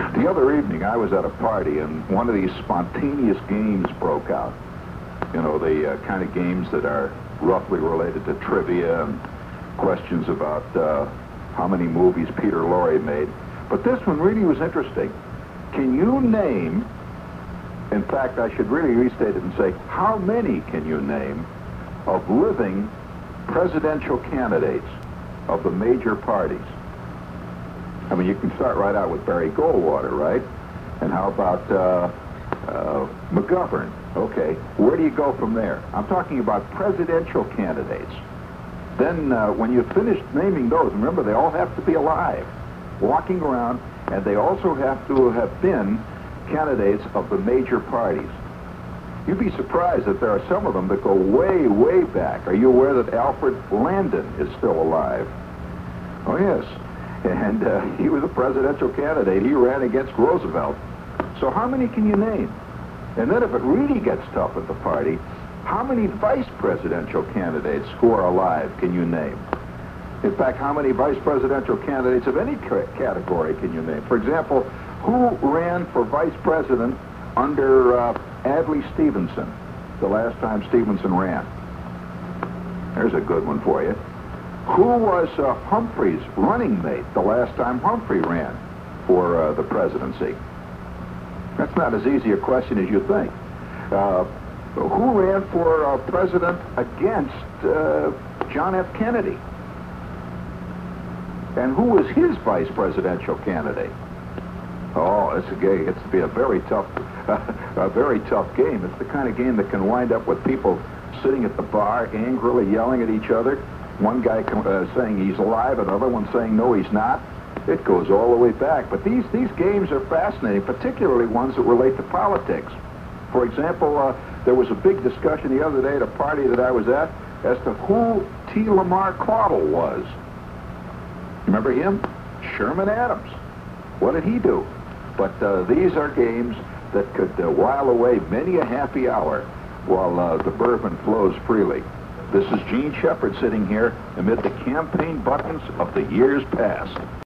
The other evening, I was at a party, and one of these spontaneous games broke out. You know, the kind of games that are roughly related to trivia and questions about how many movies Peter Lorre made. But this one really was interesting. Can you name, in fact, I should really restate it and say, how many can you name of living presidential candidates of the major parties? I mean, you can start right out with Barry Goldwater, right? And how about McGovern? Okay, where do you go from there? I'm talking about presidential candidates. Then when you finish naming those, remember, they all have to be alive, walking around, and they also have to have been candidates of the major parties. You'd be surprised that there are some of them that go way, way back. Are you aware that Alfred Landon is still alive? Oh, yes. And he was a presidential candidate. He ran against Roosevelt. So how many can you name? And then if it really gets tough at the party, how many vice presidential candidates who are alive can you name? In fact, how many vice presidential candidates of any category can you name? For example, who ran for vice president under Adlai Stevenson, the last time Stevenson ran? There's a good one for you. Who was Humphrey's running mate the last time Humphrey ran for the presidency? That's not as easy a question as you think. Who ran for president against John F. Kennedy? And who was his vice presidential candidate? Oh, it's to be a very tough game. It's the kind of game that can wind up with people sitting at the bar angrily yelling at each other. One guy saying he's alive, another one saying no, he's not. It goes all the way back. But these games are fascinating, particularly ones that relate to politics. For example, there was a big discussion the other day at a party that I was at as to who T. Lamar Caudle was. Remember him? Sherman Adams. What did he do? But these are games that could while away many a happy hour while the bourbon flows freely. This is Gene Shepard sitting here amid the campaign buttons of the years past.